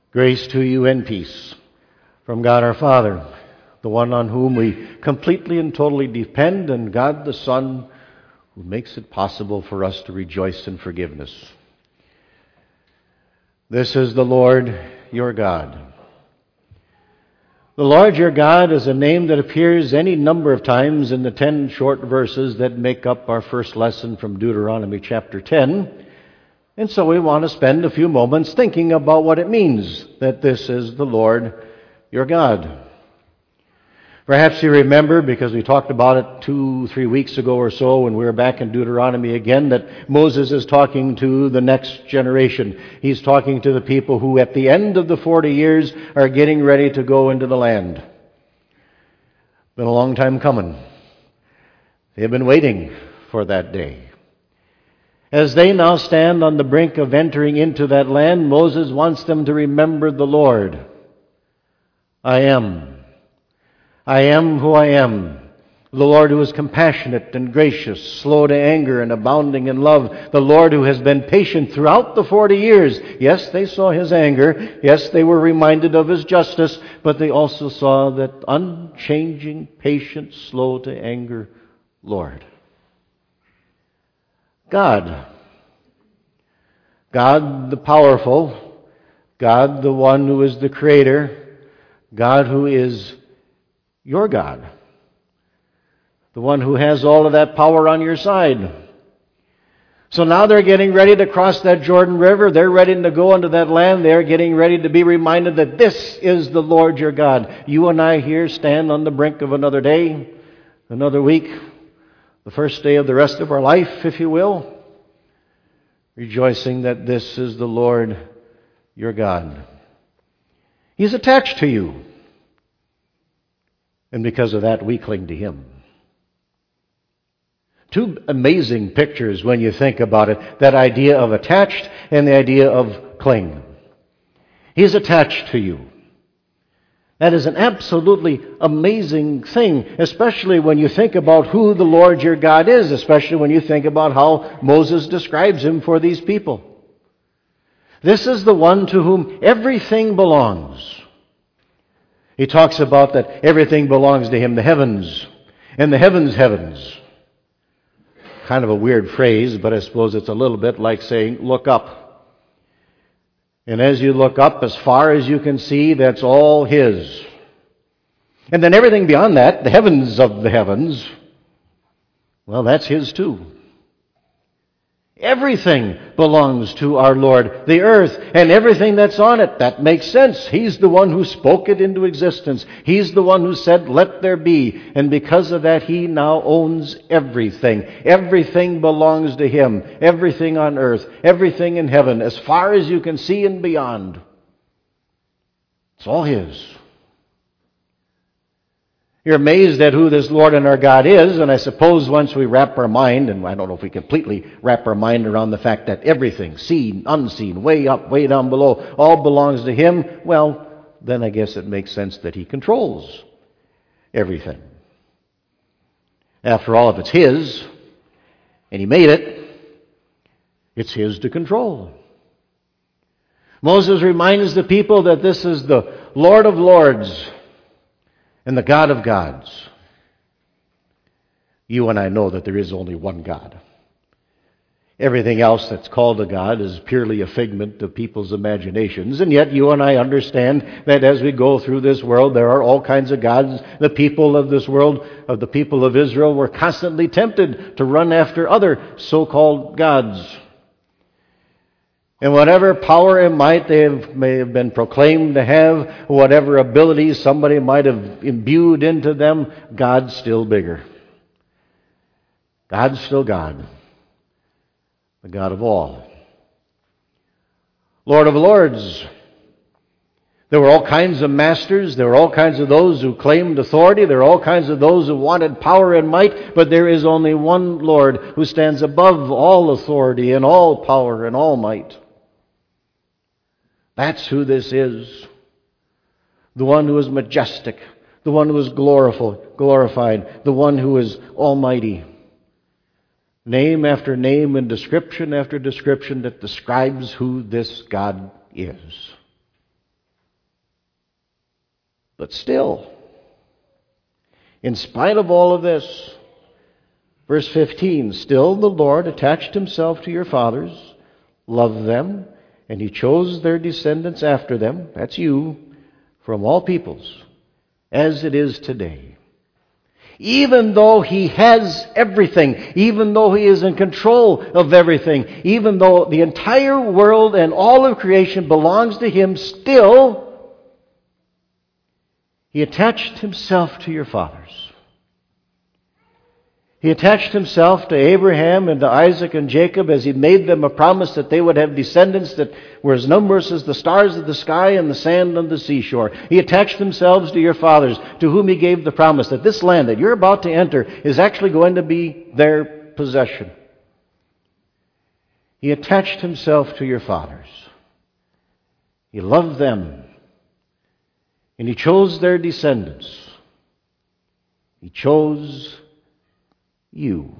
Grace to you and peace from God our Father, the one on whom we completely and totally depend, and God the Son, who makes it possible for us to rejoice in forgiveness. This is the Lord your God. The Lord your God is a name that appears any number of times in the 10 short verses that make up our first lesson from Deuteronomy chapter 10. And so we want to spend a few moments thinking about what it means that this is the Lord your God. Perhaps you remember, because we talked about it 2-3 weeks ago or so when we were back in Deuteronomy again, that Moses is talking to the next generation. He's talking to the people who at the end of the 40 years are getting ready to go into the land. Been a long time coming. They've been waiting for that day. As they now stand on the brink of entering into that land, Moses wants them to remember the Lord. I am who I am. The Lord who is compassionate and gracious, slow to anger and abounding in love. The Lord who has been patient throughout the 40 years. Yes, they saw his anger. Yes, they were reminded of his justice. But they also saw that unchanging, patient, slow to anger Lord. God the powerful, God the one who is the creator, God who is your God, the one who has all of that power on your side. So now they're getting ready to cross that Jordan River. They're ready to go into that land. They're getting ready to be reminded that this is the Lord your God. You and I here stand on the brink of another day, another week, the first day of the rest of our life, if you will, rejoicing that this is the Lord your God. He's attached to you. And because of that, we cling to him. Two amazing pictures when you think about it. That idea of attached and the idea of cling. He's attached to you. That is an absolutely amazing thing, especially when you think about who the Lord your God is, especially when you think about how Moses describes him for these people. This is the one to whom everything belongs. He talks about that everything belongs to him, the heavens, and the heavens. Kind of a weird phrase, but I suppose it's a little bit like saying, look up. And as you look up, as far as you can see, that's all his. And then everything beyond that, the heavens of the heavens, well, that's his too. Everything belongs to our Lord. The earth and everything that's on it. That makes sense. He's the one who spoke it into existence. He's the one who said, let there be. And because of that, he now owns everything. Everything belongs to him. Everything on earth. Everything in heaven. As far as you can see and beyond. It's all his. You're amazed at who this Lord and our God is, and I suppose once we wrap our mind, and I don't know if we completely wrap our mind around the fact that everything, seen, unseen, way up, way down below, all belongs to him, well, then I guess it makes sense that he controls everything. After all, if it's his, and he made it, it's his to control. Moses reminds the people that this is the Lord of lords, and the God of gods. You and I know that there is only one God. Everything else that's called a God is purely a figment of people's imaginations. And yet you and I understand that as we go through this world, there are all kinds of gods. The people of this world, of the people of Israel, were constantly tempted to run after other so-called gods. And whatever power and might they may have been proclaimed to have, whatever abilities somebody might have imbued into them, God's still bigger. God's still God. The God of all. Lord of lords. There were all kinds of masters. There were all kinds of those who claimed authority. There were all kinds of those who wanted power and might. But there is only one Lord who stands above all authority and all power and all might. That's who this is. The one who is majestic. The one who is glorified. The one who is almighty. Name after name and description after description that describes who this God is. But still, in spite of all of this, verse 15, still the Lord attached himself to your fathers, loved them, and he chose their descendants after them, that's you, from all peoples, as it is today. Even though he has everything, even though he is in control of everything, even though the entire world and all of creation belongs to him, still, he attached himself to your fathers. He attached himself to Abraham and to Isaac and Jacob as he made them a promise that they would have descendants that were as numerous as the stars of the sky and the sand on the seashore. He attached themselves to your fathers, to whom he gave the promise that this land that you're about to enter is actually going to be their possession. He attached himself to your fathers. He loved them, and he chose their descendants. He chose you.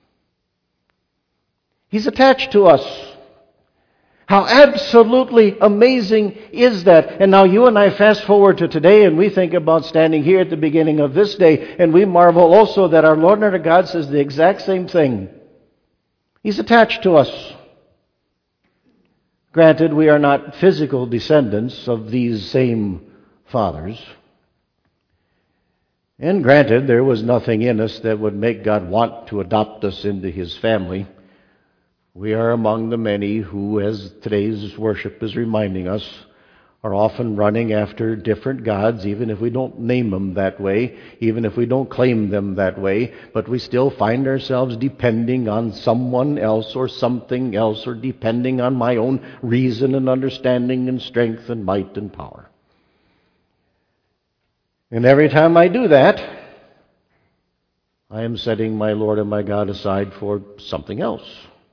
He's attached to us. How absolutely amazing is that? And now you and I fast forward to today, and we think about standing here at the beginning of this day, and we marvel also that our Lord and our God says the exact same thing. He's attached to us. Granted, we are not physical descendants of these same fathers. And granted, there was nothing in us that would make God want to adopt us into his family. We are among the many who, as today's worship is reminding us, are often running after different gods, even if we don't name them that way, even if we don't claim them that way, but we still find ourselves depending on someone else or something else, or depending on my own reason and understanding and strength and might and power. And every time I do that, I am setting my Lord and my God aside for something else.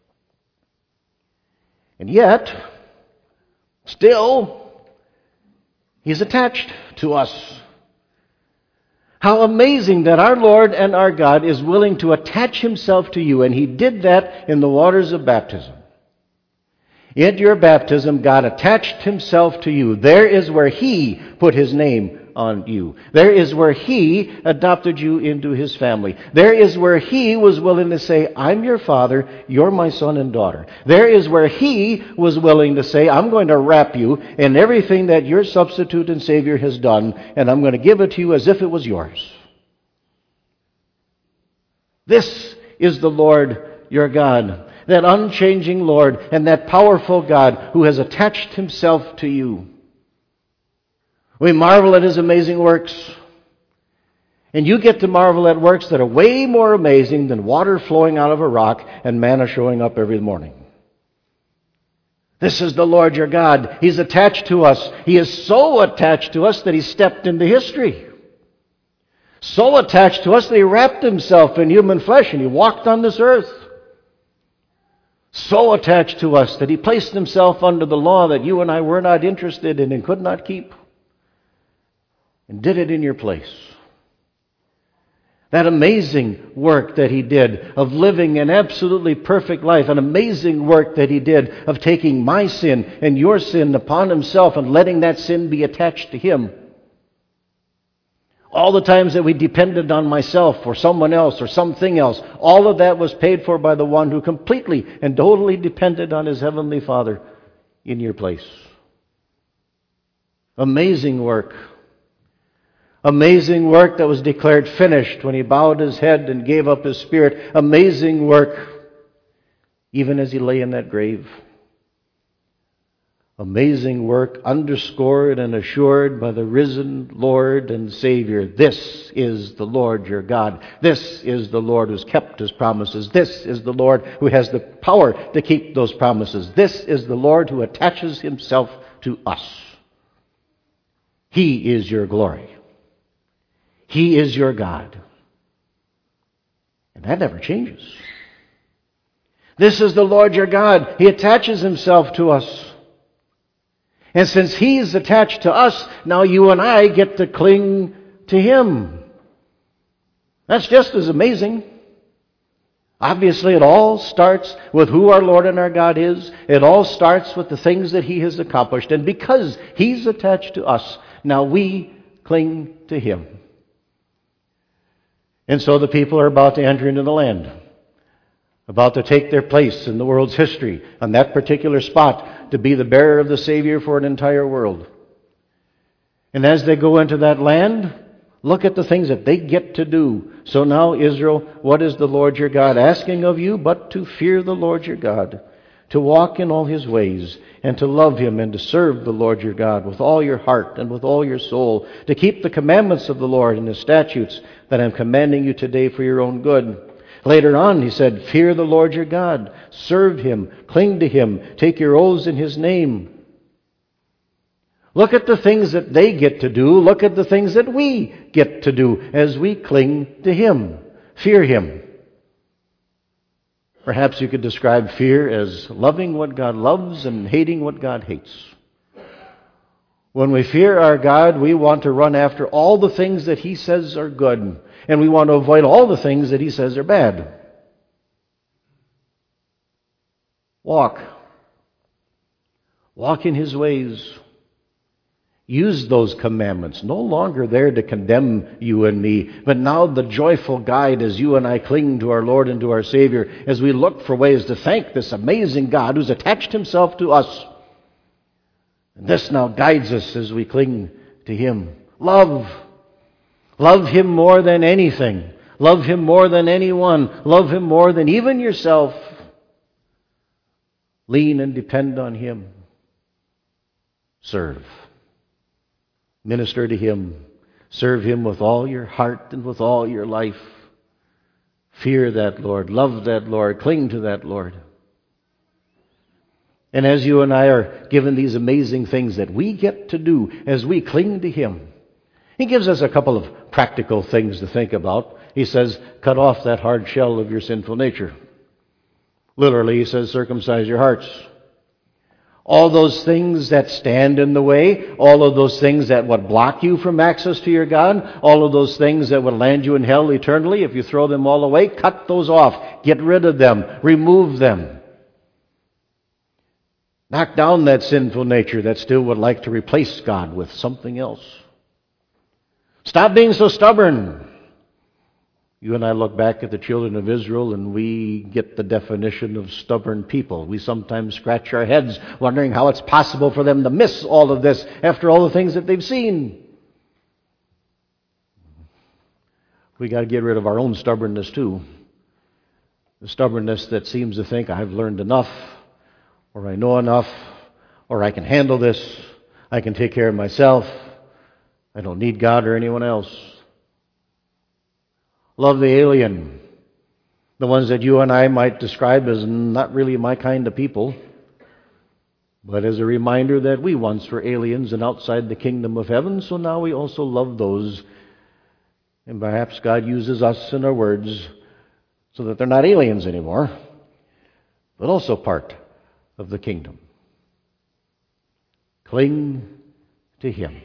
And yet, still, he's attached to us. How amazing that our Lord and our God is willing to attach himself to you, and he did that in the waters of baptism. In your baptism, God attached himself to you. There is where he put his name on you. There is where he adopted you into his family. There is where he was willing to say, I'm your father, you're my son and daughter. There is where he was willing to say, I'm going to wrap you in everything that your substitute and Savior has done, and I'm going to give it to you as if it was yours. This is the Lord your God, that unchanging Lord and that powerful God who has attached himself to you. We marvel at his amazing works. And you get to marvel at works that are way more amazing than water flowing out of a rock and manna showing up every morning. This is the Lord your God. He's attached to us. He is so attached to us that he stepped into history. So attached to us that he wrapped himself in human flesh and he walked on this earth. So attached to us that he placed himself under the law that you and I were not interested in and could not keep, and did it in your place. That amazing work that he did of living an absolutely perfect life, an amazing work that he did of taking my sin and your sin upon himself and letting that sin be attached to him. All the times that we depended on myself or someone else or something else, all of that was paid for by the one who completely and totally depended on his heavenly Father in your place. Amazing work. Amazing work that was declared finished when he bowed his head and gave up his spirit. Amazing work even as he lay in that grave. Amazing work underscored and assured by the risen Lord and Savior. This is the Lord your God. This is the Lord who's kept his promises. This is the Lord who has the power to keep those promises. This is the Lord who attaches himself to us. He is your glory. He is your God. And that never changes. This is the Lord your God. He attaches himself to us. And since he's attached to us, now you and I get to cling to him. That's just as amazing. Obviously, it all starts with who our Lord and our God is. It all starts with the things that he has accomplished. And because he's attached to us, now we cling to Him. And so the people are about to enter into the land, about to take their place in the world's history on that particular spot to be the bearer of the Savior for an entire world. And as they go into that land, look at the things that they get to do. So now, Israel, what is the Lord your God asking of you but to fear the Lord your God, to walk in all His ways, and to love Him and to serve the Lord your God with all your heart and with all your soul, to keep the commandments of the Lord and His statutes that I'm commanding you today for your own good. Later on, He said, fear the Lord your God, serve Him, cling to Him, take your oaths in His name. Look at the things that they get to do. Look at the things that we get to do as we cling to Him. Fear Him. Perhaps you could describe fear as loving what God loves and hating what God hates. When we fear our God, we want to run after all the things that He says are good, and we want to avoid all the things that He says are bad. Walk in His ways. Use those commandments, no longer there to condemn you and me, but now the joyful guide as you and I cling to our Lord and to our Savior, as we look for ways to thank this amazing God who's attached Himself to us. And this now guides us as we cling to Him. Love Him more than anything. Love Him more than anyone. Love Him more than even yourself. Lean and depend on Him. Serve. Minister to Him. Serve Him with all your heart and with all your life. Fear that Lord. Love that Lord. Cling to that Lord. And as you and I are given these amazing things that we get to do as we cling to Him, He gives us a couple of practical things to think about. He says, cut off that hard shell of your sinful nature. Literally, He says, circumcise your hearts. All those things that stand in the way, all of those things that would block you from access to your God, all of those things that would land you in hell eternally, if you throw them all away, cut those off. Get rid of them. Remove them. Knock down that sinful nature that still would like to replace God with something else. Stop being so stubborn. You and I look back at the children of Israel and we get the definition of stubborn people. We sometimes scratch our heads wondering how it's possible for them to miss all of this after all the things that they've seen. We got to get rid of our own stubbornness too. The stubbornness that seems to think, I've learned enough, or I know enough, or I can handle this, I can take care of myself, I don't need God or anyone else. Love the alien, the ones that you and I might describe as not really my kind of people, but as a reminder that we once were aliens and outside the kingdom of heaven, so now we also love those. And perhaps God uses us in our words so that they're not aliens anymore, but also part of the kingdom. Cling to Him.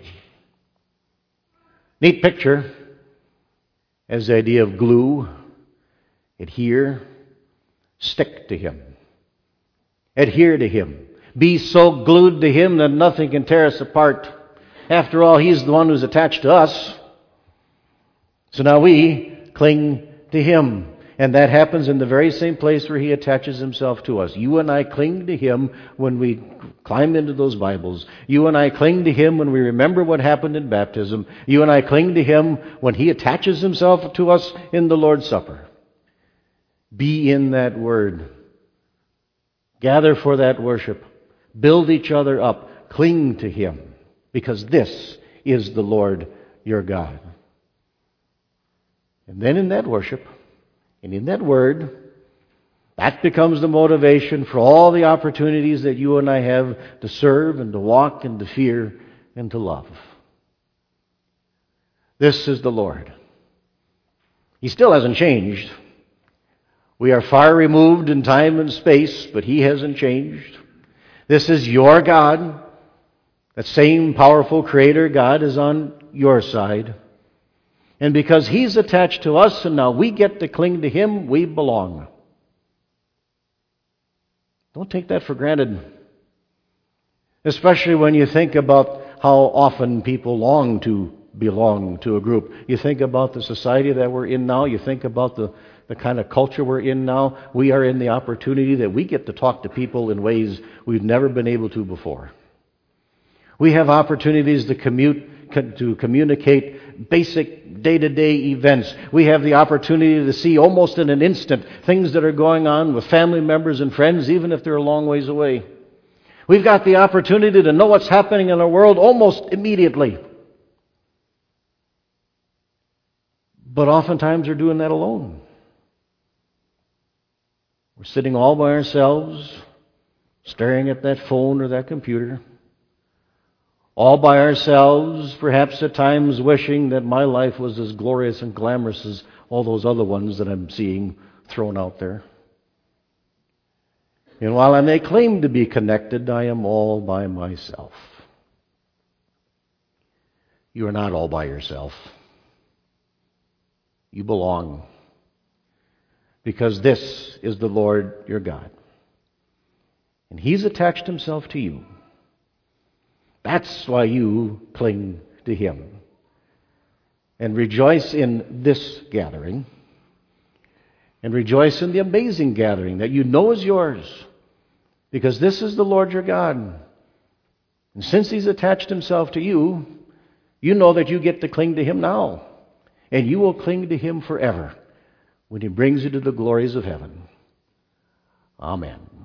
Neat picture. As the idea of glue, adhere, stick to Him. Adhere to Him. Be so glued to Him that nothing can tear us apart. After all, He's the one who's attached to us. So now we cling to Him. And that happens in the very same place where He attaches Himself to us. You and I cling to Him when we climb into those Bibles. You and I cling to Him when we remember what happened in baptism. You and I cling to Him when He attaches Himself to us in the Lord's Supper. Be in that Word. Gather for that worship. Build each other up. Cling to Him. Because this is the Lord your God. And then in that worship, and in that Word, that becomes the motivation for all the opportunities that you and I have to serve and to walk and to fear and to love. This is the Lord. He still hasn't changed. We are far removed in time and space, but He hasn't changed. This is your God. That same powerful Creator God is on your side. And because He's attached to us and now we get to cling to Him, we belong. Don't take that for granted. Especially when you think about how often people long to belong to a group. You think about the society that we're in now. You think about the kind of culture we're in now. We are in the opportunity that we get to talk to people in ways we've never been able to before. We have opportunities to communicate basic day-to-day events. We have the opportunity to see almost in an instant things that are going on with family members and friends, even if they're a long ways away. We've got the opportunity to know what's happening in our world almost immediately. But oftentimes we're doing that alone. We're sitting all by ourselves, staring at that phone or that computer. All by ourselves, perhaps at times wishing that my life was as glorious and glamorous as all those other ones that I'm seeing thrown out there. And while I may claim to be connected, I am all by myself. You are not all by yourself. You belong. Because this is the Lord your God. And He's attached Himself to you. That's why you cling to Him. And rejoice in this gathering. And rejoice in the amazing gathering that you know is yours. Because this is the Lord your God. And since He's attached Himself to you, you know that you get to cling to Him now. And you will cling to Him forever when He brings you to the glories of heaven. Amen.